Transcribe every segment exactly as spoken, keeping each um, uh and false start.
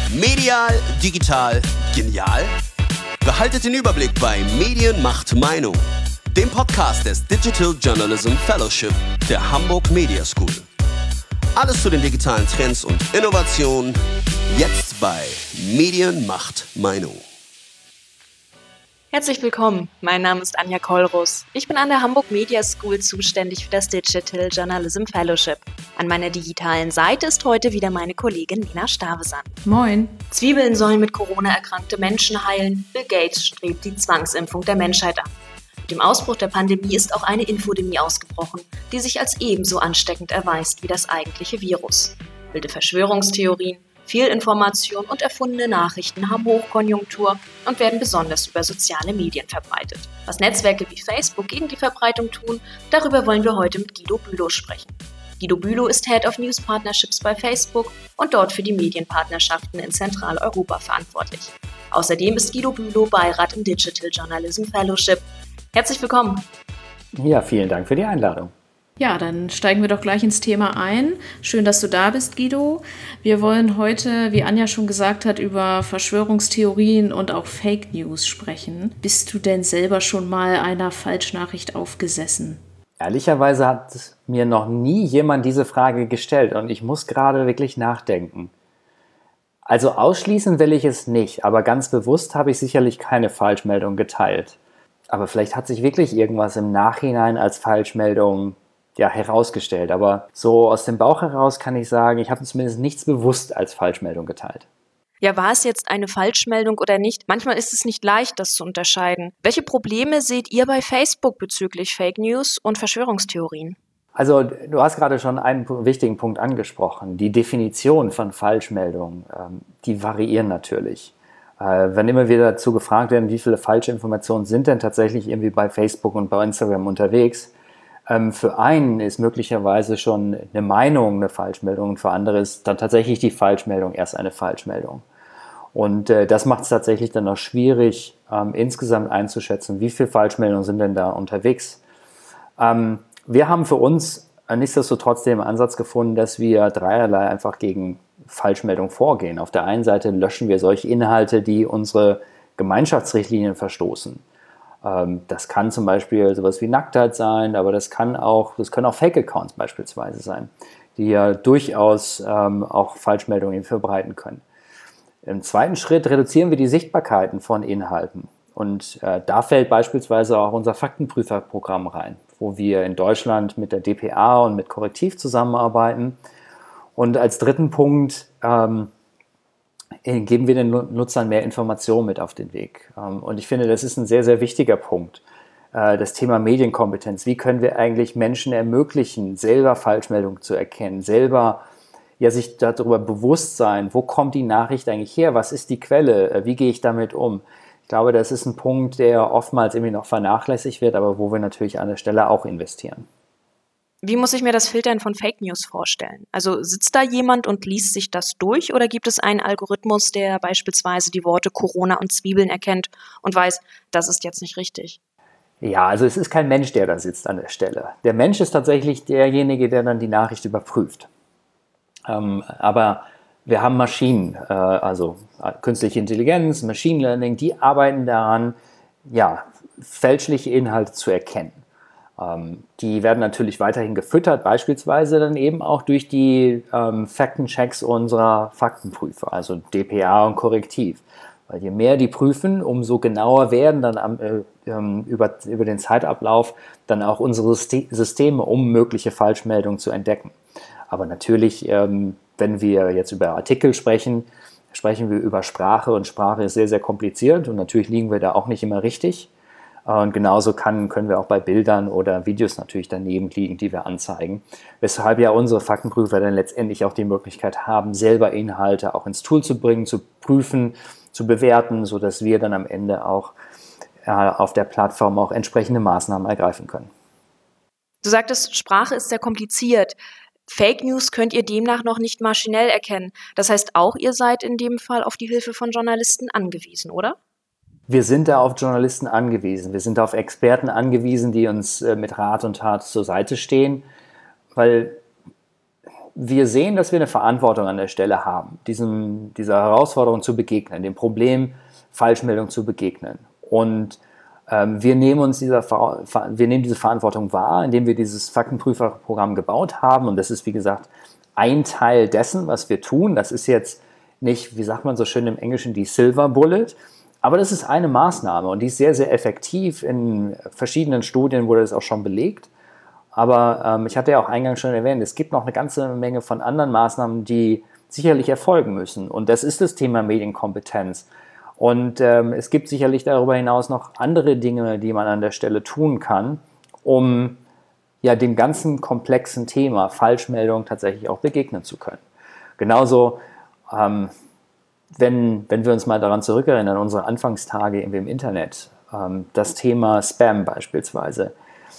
Medial, digital, genial? Behaltet den Überblick bei Medien macht Meinung, dem Podcast des Digital Journalism Fellowship der Hamburg Media School. Alles zu den digitalen Trends und Innovationen, jetzt bei Medien macht Meinung. Herzlich willkommen, mein Name ist Anja Kollrus. Ich bin an der Hamburg Media School zuständig für das Digital Journalism Fellowship. An meiner digitalen Seite ist heute wieder meine Kollegin Nina Stavesand. Moin. Zwiebeln sollen mit Corona erkrankte Menschen heilen. Bill Gates strebt die Zwangsimpfung der Menschheit an. Mit dem Ausbruch der Pandemie ist auch eine Infodemie ausgebrochen, die sich als ebenso ansteckend erweist wie das eigentliche Virus. Wilde Verschwörungstheorien, Fehlinformation und erfundene Nachrichten haben Hochkonjunktur und werden besonders über soziale Medien verbreitet. Was Netzwerke wie Facebook gegen die Verbreitung tun, darüber wollen wir heute mit Guido Bülow sprechen. Guido Bülow ist Head of News Partnerships bei Facebook und dort für die Medienpartnerschaften in Zentraleuropa verantwortlich. Außerdem ist Guido Bülow Beirat im Digital Journalism Fellowship. Herzlich willkommen. Ja, vielen Dank für die Einladung. Ja, dann steigen wir doch gleich ins Thema ein. Schön, dass du da bist, Guido. Wir wollen heute, wie Anja schon gesagt hat, über Verschwörungstheorien und auch Fake News sprechen. Bist du denn selber schon mal einer Falschnachricht aufgesessen? Ehrlicherweise hat mir noch nie jemand diese Frage gestellt und ich muss gerade wirklich nachdenken. Also ausschließen will ich es nicht, aber ganz bewusst habe ich sicherlich keine Falschmeldung geteilt. Aber vielleicht hat sich wirklich irgendwas im Nachhinein als Falschmeldung ja, herausgestellt. Aber so aus dem Bauch heraus kann ich sagen, ich habe zumindest nichts bewusst als Falschmeldung geteilt. Ja, war es jetzt eine Falschmeldung oder nicht? Manchmal ist es nicht leicht, das zu unterscheiden. Welche Probleme seht ihr bei Facebook bezüglich Fake News und Verschwörungstheorien? Also du hast gerade schon einen wichtigen Punkt angesprochen. Die Definition von Falschmeldungen, ähm, die variieren natürlich. Äh, wenn immer wieder dazu gefragt werden, wie viele falsche Informationen sind denn tatsächlich irgendwie bei Facebook und bei Instagram unterwegs, ähm, für einen ist möglicherweise schon eine Meinung eine Falschmeldung und für andere ist dann tatsächlich die Falschmeldung erst eine Falschmeldung. Und äh, das macht es tatsächlich dann auch schwierig, ähm, insgesamt einzuschätzen, wie viele Falschmeldungen sind denn da unterwegs. Ähm, wir haben für uns äh, nichtsdestotrotz den Ansatz gefunden, dass wir dreierlei einfach gegen Falschmeldung vorgehen. Auf der einen Seite löschen wir solche Inhalte, die unsere Gemeinschaftsrichtlinien verstoßen. Ähm, das kann zum Beispiel sowas wie Nacktheit sein, aber das kann auch, das können auch Fake-Accounts beispielsweise sein, die ja durchaus ähm, auch Falschmeldungen verbreiten können. Im zweiten Schritt reduzieren wir die Sichtbarkeiten von Inhalten. Und äh, da fällt beispielsweise auch unser Faktenprüferprogramm rein, wo wir in Deutschland mit der D P A und mit Correctiv zusammenarbeiten. Und als dritten Punkt ähm, geben wir den Nutzern mehr Informationen mit auf den Weg. Ähm, und ich finde, das ist ein sehr, sehr wichtiger Punkt. Äh, das Thema Medienkompetenz. Wie können wir eigentlich Menschen ermöglichen, selber Falschmeldungen zu erkennen, selber ja, sich darüber bewusst sein, wo kommt die Nachricht eigentlich her, was ist die Quelle, wie gehe ich damit um. Ich glaube, das ist ein Punkt, der oftmals irgendwie noch vernachlässigt wird, aber wo wir natürlich an der Stelle auch investieren. Wie muss ich mir das Filtern von Fake News vorstellen? Also sitzt da jemand und liest sich das durch oder gibt es einen Algorithmus, der beispielsweise die Worte Corona und Zwiebeln erkennt und weiß, das ist jetzt nicht richtig? Ja, also es ist kein Mensch, der da sitzt an der Stelle. Der Mensch ist tatsächlich derjenige, der dann die Nachricht überprüft. Ähm, aber wir haben Maschinen, äh, also künstliche Intelligenz, Machine Learning, die arbeiten daran, ja, fälschliche Inhalte zu erkennen. Ähm, die werden natürlich weiterhin gefüttert, beispielsweise dann eben auch durch die ähm, Faktenchecks unserer Faktenprüfer, also D P A und Correctiv. Weil je mehr die prüfen, umso genauer werden dann am, äh, über, über den Zeitablauf dann auch unsere Systeme, um mögliche Falschmeldungen zu entdecken. Aber natürlich, ähm, wenn wir jetzt über Artikel sprechen, sprechen wir über Sprache und Sprache ist sehr, sehr kompliziert und natürlich liegen wir da auch nicht immer richtig. Und genauso kann, können wir auch bei Bildern oder Videos natürlich daneben liegen, die wir anzeigen. Weshalb ja unsere Faktenprüfer dann letztendlich auch die Möglichkeit haben, selber Inhalte auch ins Tool zu bringen, zu prüfen, zu bewerten, sodass wir dann am Ende auch äh, auf der Plattform auch entsprechende Maßnahmen ergreifen können. Du sagtest, Sprache ist sehr kompliziert. Fake News könnt ihr demnach noch nicht maschinell erkennen. Das heißt auch, ihr seid in dem Fall auf die Hilfe von Journalisten angewiesen, oder? Wir sind da auf Journalisten angewiesen. Wir sind auf Experten angewiesen, die uns äh, mit Rat und Tat zur Seite stehen, weil wir sehen, dass wir eine Verantwortung an der Stelle haben, diesem, dieser Herausforderung zu begegnen, dem Problem Falschmeldung zu begegnen. Und ähm, wir nehmen uns dieser, wir nehmen diese Verantwortung wahr, indem wir dieses Faktenprüferprogramm gebaut haben. Und das ist, wie gesagt, ein Teil dessen, was wir tun. Das ist jetzt nicht, wie sagt man so schön im Englischen, die Silver Bullet, aber das ist eine Maßnahme und die ist sehr, sehr effektiv. In verschiedenen Studien wurde das auch schon belegt. Aber ähm, ich hatte ja auch eingangs schon erwähnt, es gibt noch eine ganze Menge von anderen Maßnahmen, die sicherlich erfolgen müssen. Und das ist das Thema Medienkompetenz. Und ähm, es gibt sicherlich darüber hinaus noch andere Dinge, die man an der Stelle tun kann, um ja dem ganzen komplexen Thema Falschmeldung tatsächlich auch begegnen zu können. Genauso, ähm, wenn, wenn wir uns mal daran zurückerinnern, unsere Anfangstage im Internet, ähm, das Thema Spam beispielsweise.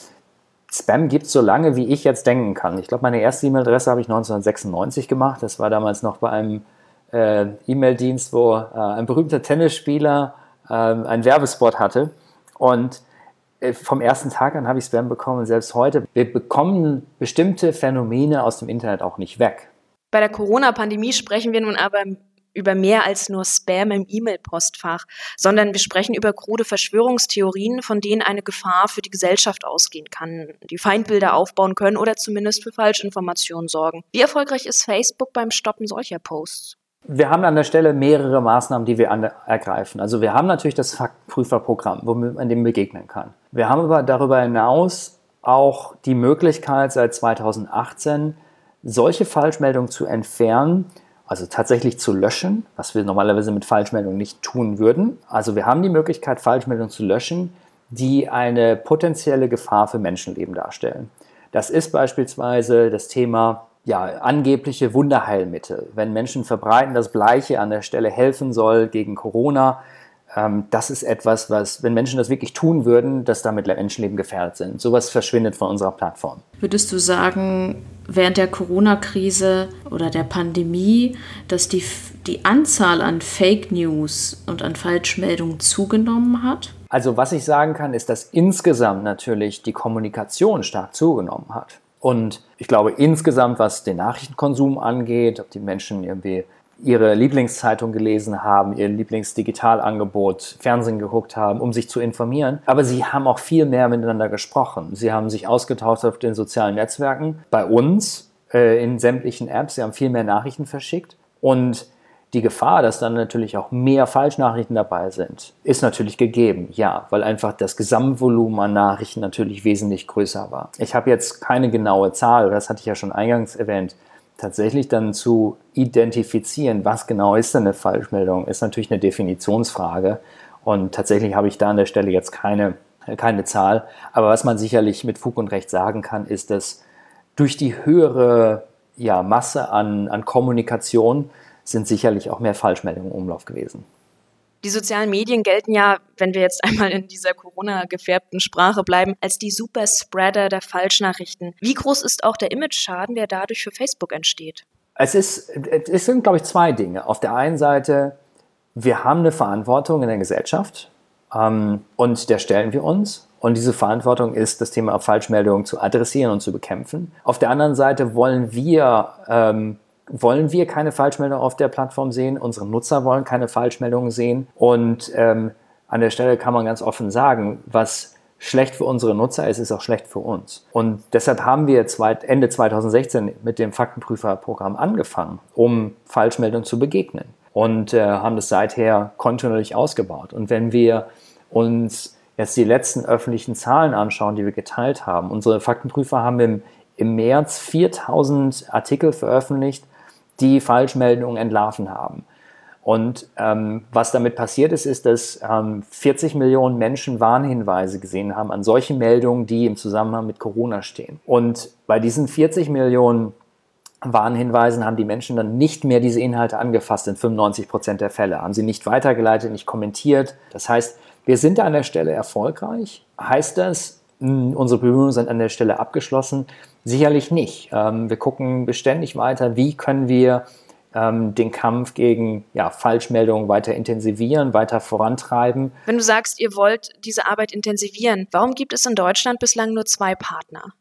Spam gibt es so lange, wie ich jetzt denken kann. Ich glaube, meine erste E-Mail-Adresse habe ich neunzehnhundertsechsundneunzig gemacht. Das war damals noch bei einem äh, E-Mail-Dienst, wo äh, ein berühmter Tennisspieler äh, einen Werbespot hatte. Und äh, vom ersten Tag an habe ich Spam bekommen. Und selbst heute, wir bekommen bestimmte Phänomene aus dem Internet auch nicht weg. Bei der Corona-Pandemie sprechen wir nun aber über mehr als nur Spam im E-Mail-Postfach, sondern wir sprechen über krude Verschwörungstheorien, von denen eine Gefahr für die Gesellschaft ausgehen kann, die Feindbilder aufbauen können oder zumindest für Falschinformationen sorgen. Wie erfolgreich ist Facebook beim Stoppen solcher Posts? Wir haben an der Stelle mehrere Maßnahmen, die wir an, ergreifen. Also wir haben natürlich das Faktenprüferprogramm, womit man dem begegnen kann. Wir haben aber darüber hinaus auch die Möglichkeit, seit zweitausendachtzehn solche Falschmeldungen zu entfernen, also tatsächlich zu löschen, was wir normalerweise mit Falschmeldungen nicht tun würden. Also wir haben die Möglichkeit, Falschmeldungen zu löschen, die eine potenzielle Gefahr für Menschenleben darstellen. Das ist beispielsweise das Thema ja, angebliche Wunderheilmittel. Wenn Menschen verbreiten, dass Bleiche an der Stelle helfen soll gegen Corona, ähm, das ist etwas, was, wenn Menschen das wirklich tun würden, dass damit Menschenleben gefährdet sind. Sowas verschwindet von unserer Plattform. Würdest du sagen, während der Corona-Krise oder der Pandemie, dass die, die Anzahl an Fake News und an Falschmeldungen zugenommen hat? Also was ich sagen kann, ist, dass insgesamt natürlich die Kommunikation stark zugenommen hat. Und ich glaube insgesamt, was den Nachrichtenkonsum angeht, ob die Menschen irgendwie ihre Lieblingszeitung gelesen haben, ihr Lieblingsdigitalangebot, Fernsehen geguckt haben, um sich zu informieren. Aber sie haben auch viel mehr miteinander gesprochen. Sie haben sich ausgetauscht auf den sozialen Netzwerken, bei uns, äh, in sämtlichen Apps. Sie haben viel mehr Nachrichten verschickt. Und die Gefahr, dass dann natürlich auch mehr Falschnachrichten dabei sind, ist natürlich gegeben, ja, weil einfach das Gesamtvolumen an Nachrichten natürlich wesentlich größer war. Ich habe jetzt keine genaue Zahl, das hatte ich ja schon eingangs erwähnt, tatsächlich dann zu identifizieren, was genau ist denn eine Falschmeldung, ist natürlich eine Definitionsfrage. Und tatsächlich habe ich da an der Stelle jetzt keine, keine Zahl. Aber was man sicherlich mit Fug und Recht sagen kann, ist, dass durch die höhere ja, Masse an, an Kommunikation sind sicherlich auch mehr Falschmeldungen im Umlauf gewesen. Die sozialen Medien gelten ja, wenn wir jetzt einmal in dieser Corona-gefärbten Sprache bleiben, als die Superspreader der Falschnachrichten. Wie groß ist auch der Image-Schaden, der dadurch für Facebook entsteht? Es, ist, es sind, glaube ich, zwei Dinge. Auf der einen Seite, wir haben eine Verantwortung in der Gesellschaft ähm, und der stellen wir uns. Und diese Verantwortung ist, das Thema Falschmeldungen zu adressieren und zu bekämpfen. Auf der anderen Seite wollen wir... Ähm, wollen wir keine Falschmeldung auf der Plattform sehen, unsere Nutzer wollen keine Falschmeldungen sehen und ähm, an der Stelle kann man ganz offen sagen, was schlecht für unsere Nutzer ist, ist auch schlecht für uns. Und deshalb haben wir Ende zweitausendsechzehn mit dem Faktenprüferprogramm angefangen, um Falschmeldungen zu begegnen und äh, haben das seither kontinuierlich ausgebaut. Und wenn wir uns jetzt die letzten öffentlichen Zahlen anschauen, die wir geteilt haben, unsere Faktenprüfer haben im, im März viertausend Artikel veröffentlicht, die Falschmeldungen entlarven haben. Und ähm, was damit passiert ist, ist, dass ähm, vierzig Millionen Menschen Warnhinweise gesehen haben an solche Meldungen, die im Zusammenhang mit Corona stehen. Und bei diesen vierzig Millionen Warnhinweisen haben die Menschen dann nicht mehr diese Inhalte angefasst in fünfundneunzig Prozent der Fälle, haben sie nicht weitergeleitet, nicht kommentiert. Das heißt, wir sind da an der Stelle erfolgreich. Heißt das, mh, unsere Bemühungen sind an der Stelle abgeschlossen? Sicherlich nicht. Ähm, wir gucken beständig weiter, wie können wir ähm, den Kampf gegen ja, Falschmeldungen weiter intensivieren, weiter vorantreiben. Wenn du sagst, ihr wollt diese Arbeit intensivieren, warum gibt es in Deutschland bislang nur zwei Partner?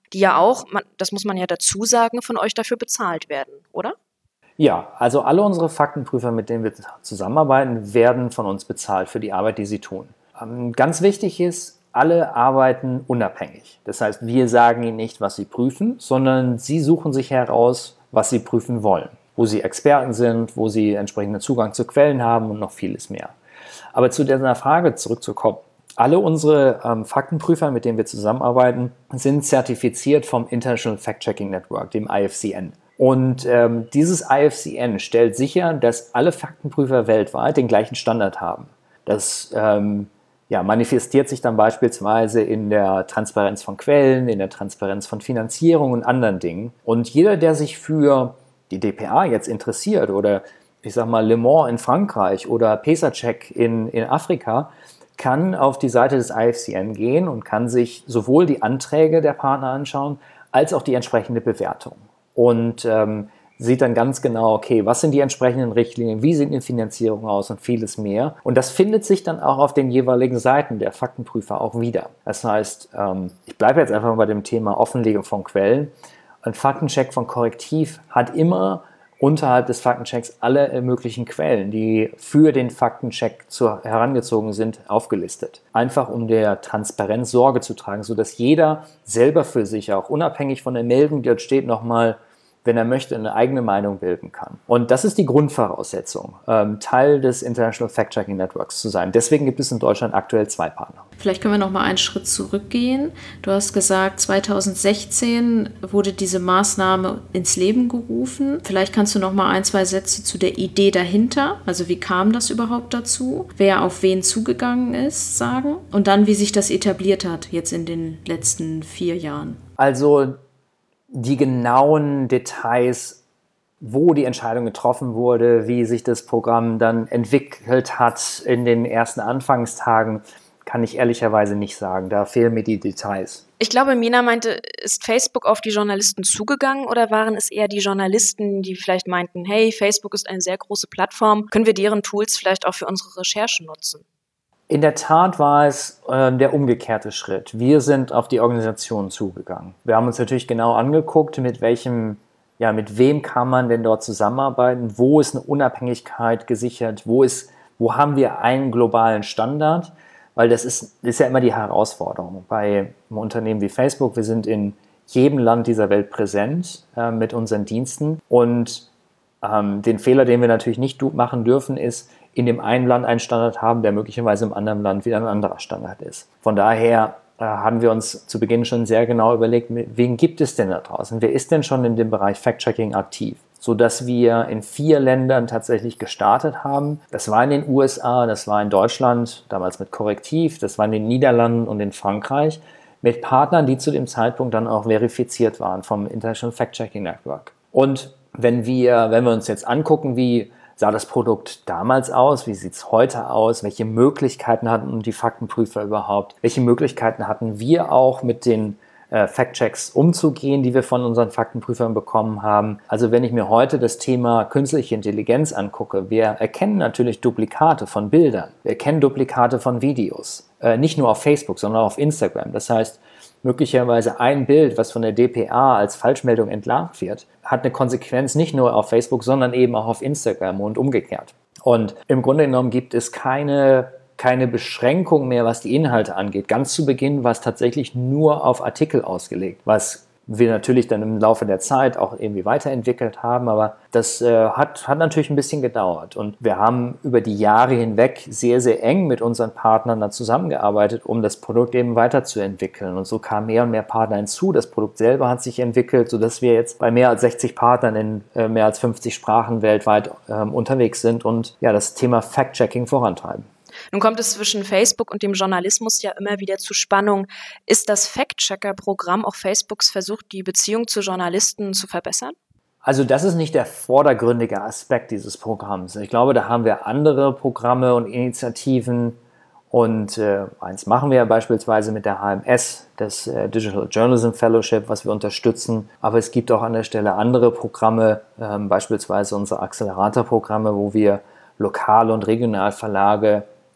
die ja auch, man, das muss man ja dazu sagen, von euch dafür bezahlt werden, oder? Ja, also alle unsere Faktenprüfer, mit denen wir zusammenarbeiten, werden von uns bezahlt für die Arbeit, die sie tun. Ähm, ganz wichtig ist, alle arbeiten unabhängig. Das heißt, wir sagen ihnen nicht, was sie prüfen, sondern sie suchen sich heraus, was sie prüfen wollen, wo sie Experten sind, wo sie entsprechenden Zugang zu Quellen haben und noch vieles mehr. Aber zu dieser Frage zurückzukommen. Alle unsere ähm, Faktenprüfer, mit denen wir zusammenarbeiten, sind zertifiziert vom International Fact-Checking Network, dem I F C N. Und ähm, dieses I F C N stellt sicher, dass alle Faktenprüfer weltweit den gleichen Standard haben. Das ähm, ja, manifestiert sich dann beispielsweise in der Transparenz von Quellen, in der Transparenz von Finanzierung und anderen Dingen. Und jeder, der sich für die D P A jetzt interessiert oder ich sag mal Le Mans in Frankreich oder PESA-Check in, in Afrika, kann auf die Seite des I F C N gehen und kann sich sowohl die Anträge der Partner anschauen, als auch die entsprechende Bewertung. Und ähm, sieht dann ganz genau, okay, was sind die entsprechenden Richtlinien, wie sieht die Finanzierung aus und vieles mehr. Und das findet sich dann auch auf den jeweiligen Seiten der Faktenprüfer auch wieder. Das heißt, ähm, ich bleibe jetzt einfach mal bei dem Thema Offenlegung von Quellen. Ein Faktencheck von Korrektiv hat immer unterhalb des Faktenchecks alle möglichen Quellen, die für den Faktencheck zu, herangezogen sind, aufgelistet. Einfach um der Transparenz Sorge zu tragen, sodass jeder selber für sich auch unabhängig von der Meldung, die dort steht, nochmal, wenn er möchte, eine eigene Meinung bilden kann. Und das ist die Grundvoraussetzung, ähm, Teil des International Fact-Checking Networks zu sein. Deswegen gibt es in Deutschland aktuell zwei Partner. Vielleicht können wir noch mal einen Schritt zurückgehen. Du hast gesagt, zweitausendsechzehn wurde diese Maßnahme ins Leben gerufen. Vielleicht kannst du noch mal ein, zwei Sätze zu der Idee dahinter, also wie kam das überhaupt dazu, wer auf wen zugegangen ist, sagen und dann, wie sich das etabliert hat jetzt in den letzten vier Jahren. Also die genauen Details, wo die Entscheidung getroffen wurde, wie sich das Programm dann entwickelt hat in den ersten Anfangstagen, kann ich ehrlicherweise nicht sagen. Da fehlen mir die Details. Ich glaube, Mina meinte, ist Facebook auf die Journalisten zugegangen oder waren es eher die Journalisten, die vielleicht meinten, hey, Facebook ist eine sehr große Plattform, können wir deren Tools vielleicht auch für unsere Recherchen nutzen? In der Tat war es äh, der umgekehrte Schritt. Wir sind auf die Organisation zugegangen. Wir haben uns natürlich genau angeguckt, mit welchem, ja, mit wem kann man denn dort zusammenarbeiten, wo ist eine Unabhängigkeit gesichert, wo ist, wo haben wir einen globalen Standard, weil das ist, ist ja immer die Herausforderung. Bei einem Unternehmen wie Facebook, wir sind in jedem Land dieser Welt präsent äh, mit unseren Diensten und ähm, den Fehler, den wir natürlich nicht machen dürfen, ist, in dem einen Land einen Standard haben, der möglicherweise im anderen Land wieder ein anderer Standard ist. Von daher äh, haben wir uns zu Beginn schon sehr genau überlegt, wen gibt es denn da draußen? Wer ist denn schon in dem Bereich Fact-Checking aktiv? Sodass wir in vier Ländern tatsächlich gestartet haben. Das war in den U S A, das war in Deutschland, damals mit Korrektiv, das war in den Niederlanden und in Frankreich, mit Partnern, die zu dem Zeitpunkt dann auch verifiziert waren vom International Fact-Checking Network. Und wenn wir, wenn wir uns jetzt angucken, wie sah das Produkt damals aus? Wie sieht es heute aus? Welche Möglichkeiten hatten die Faktenprüfer überhaupt? Welche Möglichkeiten hatten wir auch mit den äh, Fact-Checks umzugehen, die wir von unseren Faktenprüfern bekommen haben? Also wenn ich mir heute das Thema künstliche Intelligenz angucke, wir erkennen natürlich Duplikate von Bildern. Wir erkennen Duplikate von Videos. Äh, nicht nur auf Facebook, sondern auch auf Instagram. Das heißt, möglicherweise ein Bild, was von der D P A als Falschmeldung entlarvt wird, hat eine Konsequenz nicht nur auf Facebook, sondern eben auch auf Instagram und umgekehrt. Und im Grunde genommen gibt es keine, keine Beschränkung mehr, was die Inhalte angeht. Ganz zu Beginn war es tatsächlich nur auf Artikel ausgelegt, was wir natürlich dann im Laufe der Zeit auch irgendwie weiterentwickelt haben, aber das äh, hat, hat natürlich ein bisschen gedauert und wir haben über die Jahre hinweg sehr, sehr eng mit unseren Partnern da zusammengearbeitet, um das Produkt eben weiterzuentwickeln und so kamen mehr und mehr Partner hinzu. Das Produkt selber hat sich entwickelt, sodass wir jetzt bei mehr als sechzig Partnern in äh, mehr als fünfzig Sprachen weltweit äh, unterwegs sind und ja, das Thema Fact-Checking vorantreiben. Nun kommt es zwischen Facebook und dem Journalismus ja immer wieder zu Spannung. Ist das Fact-Checker-Programm auch Facebooks Versuch, die Beziehung zu Journalisten zu verbessern? Also das ist nicht der vordergründige Aspekt dieses Programms. Ich glaube, da haben wir andere Programme und Initiativen und äh, eins machen wir ja beispielsweise mit der H M S, das äh, Digital Journalism Fellowship, was wir unterstützen. Aber es gibt auch an der Stelle andere Programme, äh, beispielsweise unsere Accelerator-Programme, wo wir Lokal- und Regionalverlage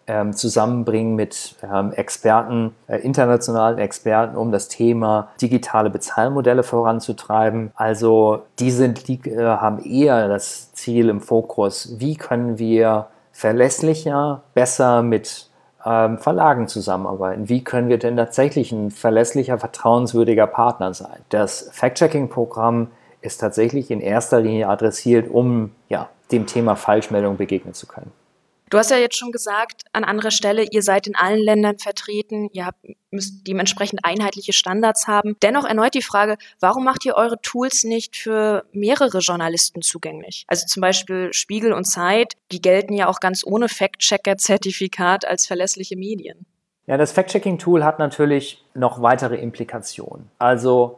ähm, zusammenbringen mit ähm, Experten, äh, internationalen Experten, um das Thema digitale Bezahlmodelle voranzutreiben. Also die, sind, die äh, haben eher das Ziel im Fokus, wie können wir verlässlicher, besser mit ähm, Verlagen zusammenarbeiten. Wie können wir denn tatsächlich ein verlässlicher, vertrauenswürdiger Partner sein? Das Fact-Checking-Programm ist tatsächlich in erster Linie adressiert, um ja, dem Thema Falschmeldung begegnen zu können. Du hast ja jetzt schon gesagt, an anderer Stelle, ihr seid in allen Ländern vertreten, ihr habt, müsst dementsprechend einheitliche Standards haben. Dennoch erneut die Frage, warum macht ihr eure Tools nicht für mehrere Journalisten zugänglich? Also zum Beispiel Spiegel und Zeit, die gelten ja auch ganz ohne Fact-Checker-Zertifikat als verlässliche Medien. Ja, das Fact-Checking-Tool hat natürlich noch weitere Implikationen. Also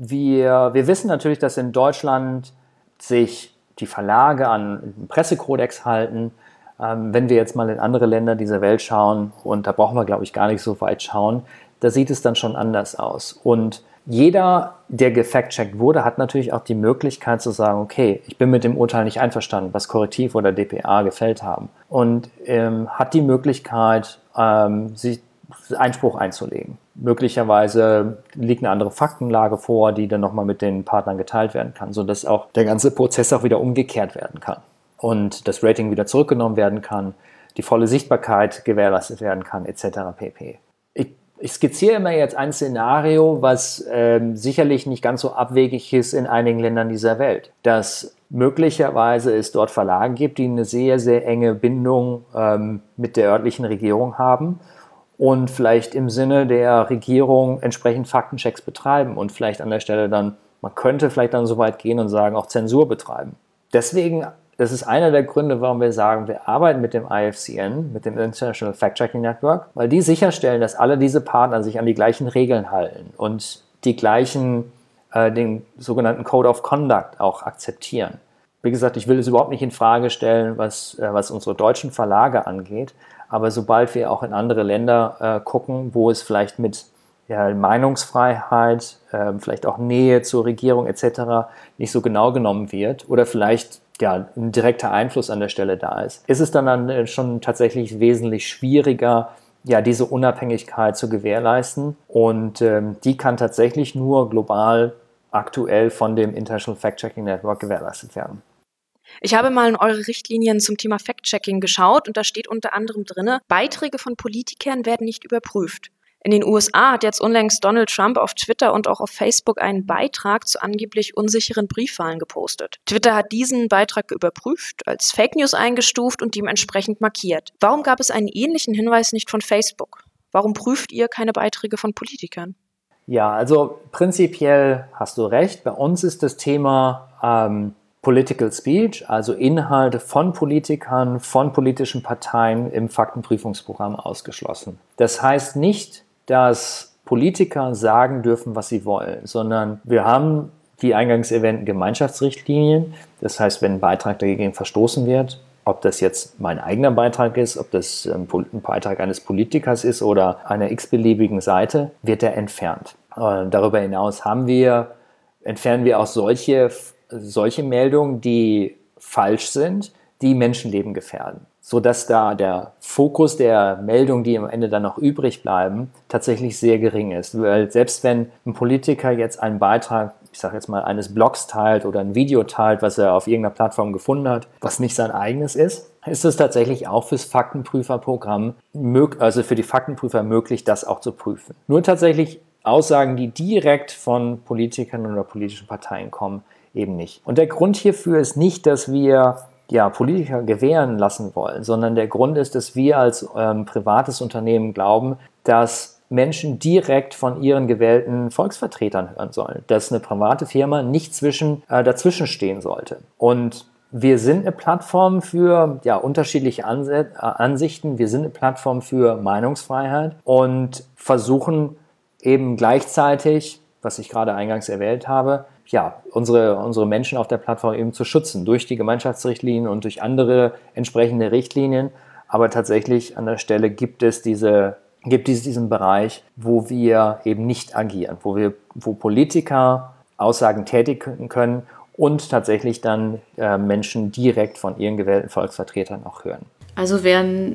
wir, wir wissen natürlich, dass in Deutschland sich die Verlage an einen Pressekodex halten. Ähm, wenn wir jetzt mal in andere Länder dieser Welt schauen, und da brauchen wir, glaube ich, gar nicht so weit schauen, da sieht es dann schon anders aus. Und jeder, der gefact-checkt wurde, hat natürlich auch die Möglichkeit zu sagen, okay, ich bin mit dem Urteil nicht einverstanden, was Korrektiv oder D P A gefällt haben. Und ähm, hat die Möglichkeit, ähm, sich Einspruch einzulegen. Möglicherweise liegt eine andere Faktenlage vor, die dann nochmal mit den Partnern geteilt werden kann, sodass auch der ganze Prozess auch wieder umgekehrt werden kann und das Rating wieder zurückgenommen werden kann, die volle Sichtbarkeit gewährleistet werden kann, et cetera pp. Ich, ich skizziere immer jetzt ein Szenario, was ähm, sicherlich nicht ganz so abwegig ist in einigen Ländern dieser Welt, dass möglicherweise es dort Verlage gibt, die eine sehr, sehr enge Bindung ähm, mit der örtlichen Regierung haben und vielleicht im Sinne der Regierung entsprechend Faktenchecks betreiben und vielleicht an der Stelle dann, man könnte vielleicht dann so weit gehen und sagen, auch Zensur betreiben. Deswegen, das ist einer der Gründe, warum wir sagen, wir arbeiten mit dem I F C N, mit dem International Fact-Checking Network, weil die sicherstellen, dass alle diese Partner sich an die gleichen Regeln halten und die gleichen, äh, den sogenannten Code of Conduct auch akzeptieren. Wie gesagt, ich will es überhaupt nicht in Frage stellen, was, äh, was unsere deutschen Verlage angeht, aber sobald wir auch in andere Länder äh, gucken, wo es vielleicht mit ja, Meinungsfreiheit, äh, vielleicht auch Nähe zur Regierung et cetera nicht so genau genommen wird oder vielleicht ja, ein direkter Einfluss an der Stelle da ist, ist es dann, dann schon tatsächlich wesentlich schwieriger, ja, diese Unabhängigkeit zu gewährleisten. Und ähm, die kann tatsächlich nur global aktuell von dem International Fact-Checking Network gewährleistet werden. Ich habe mal in eure Richtlinien zum Thema Fact-Checking geschaut und da steht unter anderem drin, Beiträge von Politikern werden nicht überprüft. In den U S A hat jetzt unlängst Donald Trump auf Twitter und auch auf Facebook einen Beitrag zu angeblich unsicheren Briefwahlen gepostet. Twitter hat diesen Beitrag überprüft, als Fake News eingestuft und dementsprechend markiert. Warum gab es einen ähnlichen Hinweis nicht von Facebook? Warum prüft ihr keine Beiträge von Politikern? Ja, also prinzipiell hast du recht. Bei uns ist das Thema ähm, Political Speech, also Inhalte von Politikern, von politischen Parteien im Faktenprüfungsprogramm ausgeschlossen. Das heißt nicht, dass Politiker sagen dürfen, was sie wollen, sondern wir haben die eingangs erwähnten Gemeinschaftsrichtlinien. Das heißt, wenn ein Beitrag dagegen verstoßen wird, ob das jetzt mein eigener Beitrag ist, ob das ein Beitrag eines Politikers ist oder einer x-beliebigen Seite, wird er entfernt. Und darüber hinaus haben wir, entfernen wir auch solche solche Meldungen, die falsch sind, die Menschenleben gefährden, sodass da der Fokus der Meldungen, die am Ende dann noch übrig bleiben, tatsächlich sehr gering ist. Weil selbst wenn ein Politiker jetzt einen Beitrag, ich sage jetzt mal, eines Blogs teilt oder ein Video teilt, was er auf irgendeiner Plattform gefunden hat, was nicht sein eigenes ist, ist es tatsächlich auch fürs Faktenprüferprogramm, also für die Faktenprüfer möglich, das auch zu prüfen. Nur tatsächlich Aussagen, die direkt von Politikern oder politischen Parteien kommen, eben nicht. Und der Grund hierfür ist nicht, dass wir ja, Politiker gewähren lassen wollen, sondern der Grund ist, dass wir als ähm, privates Unternehmen glauben, dass Menschen direkt von ihren gewählten Volksvertretern hören sollen, dass eine private Firma nicht zwischen, äh, dazwischen stehen sollte. Und wir sind eine Plattform für ja, unterschiedliche Anse- äh, Ansichten, wir sind eine Plattform für Meinungsfreiheit und versuchen eben gleichzeitig, was ich gerade eingangs erwähnt habe, ja, unsere, unsere Menschen auf der Plattform eben zu schützen durch die Gemeinschaftsrichtlinien und durch andere entsprechende Richtlinien. Aber tatsächlich an der Stelle gibt es diese, gibt es diesen Bereich, wo wir eben nicht agieren, wo wir, wo Politiker Aussagen tätigen können und tatsächlich dann äh, Menschen direkt von ihren gewählten Volksvertretern auch hören. Also werden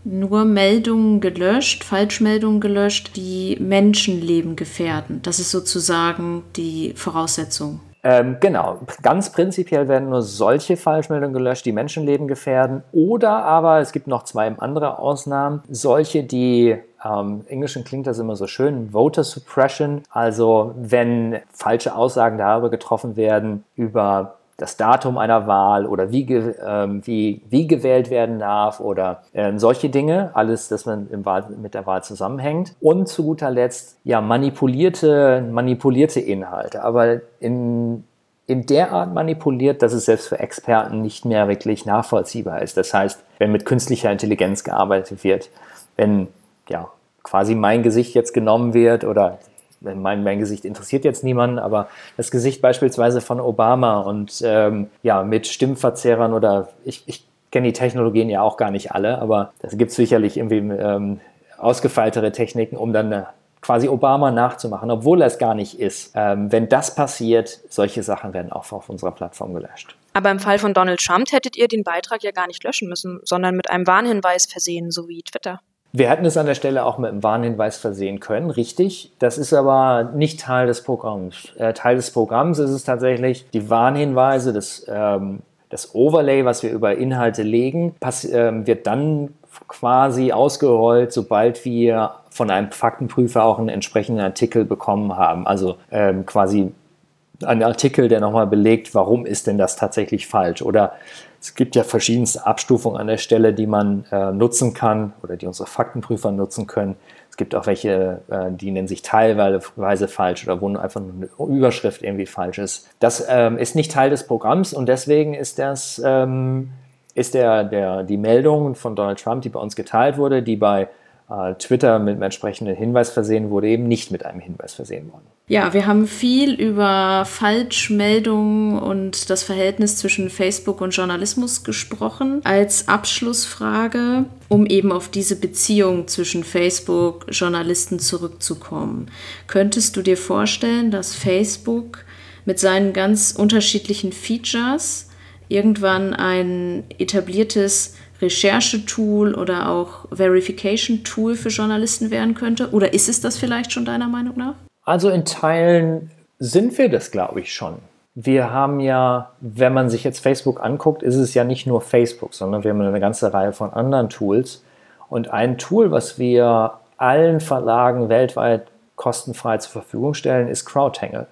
nur Meldungen gelöscht, Falschmeldungen gelöscht, die Menschenleben gefährden. Das ist sozusagen die Voraussetzung. Ähm, genau, ganz prinzipiell werden nur solche Falschmeldungen gelöscht, die Menschenleben gefährden. Oder aber, es gibt noch zwei andere Ausnahmen, solche, die, ähm, im Englischen klingt das immer so schön, Voter Suppression, also wenn falsche Aussagen darüber getroffen werden, über das Datum einer Wahl oder wie, ge, ähm, wie, wie gewählt werden darf oder ähm, solche Dinge, alles, das man im Wahl, mit der Wahl zusammenhängt. Und zu guter Letzt, ja, manipulierte, manipulierte Inhalte, aber in, in der Art manipuliert, dass es selbst für Experten nicht mehr wirklich nachvollziehbar ist. Das heißt, wenn mit künstlicher Intelligenz gearbeitet wird, wenn ja quasi mein Gesicht jetzt genommen wird oder Mein, mein Gesicht interessiert jetzt niemanden, aber das Gesicht beispielsweise von Obama und ähm, ja, mit Stimmverzerrern oder ich, ich kenne die Technologien ja auch gar nicht alle, aber es gibt sicherlich irgendwie ähm, ausgefeiltere Techniken, um dann äh, quasi Obama nachzumachen, obwohl er es gar nicht ist. Ähm, wenn das passiert, solche Sachen werden auch auf unserer Plattform gelöscht. Aber im Fall von Donald Trump hättet ihr den Beitrag ja gar nicht löschen müssen, sondern mit einem Warnhinweis versehen, so wie Twitter. Wir hätten es an der Stelle auch mit einem Warnhinweis versehen können, richtig. Das ist aber nicht Teil des Programms. Äh, Teil des Programms ist es tatsächlich, die Warnhinweise, das, ähm, das Overlay, was wir über Inhalte legen, pass- äh, wird dann quasi ausgerollt, sobald wir von einem Faktenprüfer auch einen entsprechenden Artikel bekommen haben. Also ähm, quasi ein Artikel, der nochmal belegt, warum ist denn das tatsächlich falsch. Oder es gibt ja verschiedenste Abstufungen an der Stelle, die man äh, nutzen kann oder die unsere Faktenprüfer nutzen können. Es gibt auch welche, äh, die nennen sich teilweise falsch oder wo nur einfach nur eine Überschrift irgendwie falsch ist. Das ähm, ist nicht Teil des Programms und deswegen ist das ähm, ist der, der, die Meldung von Donald Trump, die bei uns geteilt wurde, die bei äh, Twitter mit einem entsprechenden Hinweis versehen wurde, eben nicht mit einem Hinweis versehen worden. Ja, wir haben viel über Falschmeldungen und das Verhältnis zwischen Facebook und Journalismus gesprochen. Als Abschlussfrage, um eben auf diese Beziehung zwischen Facebook, Journalisten zurückzukommen. Könntest du dir vorstellen, dass Facebook mit seinen ganz unterschiedlichen Features irgendwann ein etabliertes Recherchetool oder auch Verification-Tool für Journalisten werden könnte? Oder ist es das vielleicht schon deiner Meinung nach? Also in Teilen sind wir das, glaube ich, schon. Wir haben ja, wenn man sich jetzt Facebook anguckt, ist es ja nicht nur Facebook, sondern wir haben eine ganze Reihe von anderen Tools. Und ein Tool, was wir allen Verlagen weltweit kostenfrei zur Verfügung stellen, ist CrowdTangle.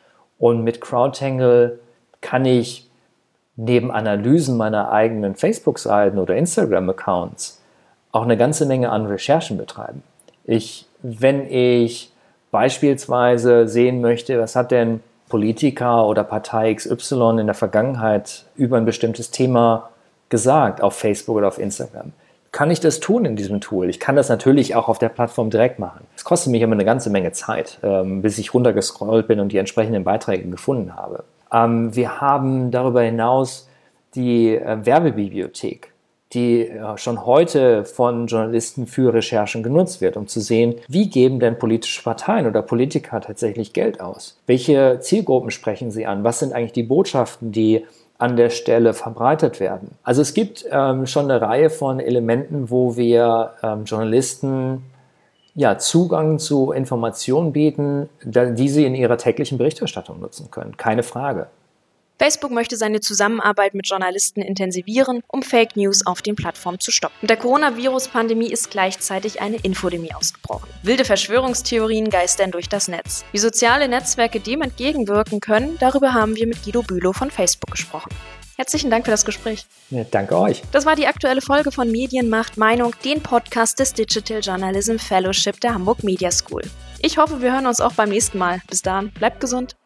Und mit CrowdTangle kann ich neben Analysen meiner eigenen Facebook-Seiten oder Instagram-Accounts auch eine ganze Menge an Recherchen betreiben. Ich, wenn ich beispielsweise sehen möchte, was hat denn Politiker oder Partei X Y in der Vergangenheit über ein bestimmtes Thema gesagt auf Facebook oder auf Instagram, kann ich das tun in diesem Tool. Ich kann das natürlich auch auf der Plattform direkt machen. Es kostet mich immer eine ganze Menge Zeit, ähm, bis ich runtergescrollt bin und die entsprechenden Beiträge gefunden habe. Ähm, wir haben darüber hinaus die äh, Werbebibliothek, die äh, schon heute von Journalisten für Recherchen genutzt wird, um zu sehen, wie geben denn politische Parteien oder Politiker tatsächlich Geld aus? Welche Zielgruppen sprechen sie an? Was sind eigentlich die Botschaften, die an der Stelle verbreitet werden? Also es gibt ähm, schon eine Reihe von Elementen, wo wir ähm, Journalisten ja, Zugang zu Informationen bieten, die sie in ihrer täglichen Berichterstattung nutzen können. Keine Frage. Facebook möchte seine Zusammenarbeit mit Journalisten intensivieren, um Fake News auf den Plattformen zu stoppen. Mit der Coronavirus-Pandemie ist gleichzeitig eine Infodemie ausgebrochen. Wilde Verschwörungstheorien geistern durch das Netz. Wie soziale Netzwerke dem entgegenwirken können, darüber haben wir mit Guido Bülow von Facebook gesprochen. Herzlichen Dank für das Gespräch. Ja, danke euch. Das war die aktuelle Folge von Medien macht Meinung, den Podcast des Digital Journalism Fellowship der Hamburg Media School. Ich hoffe, wir hören uns auch beim nächsten Mal. Bis dahin, bleibt gesund.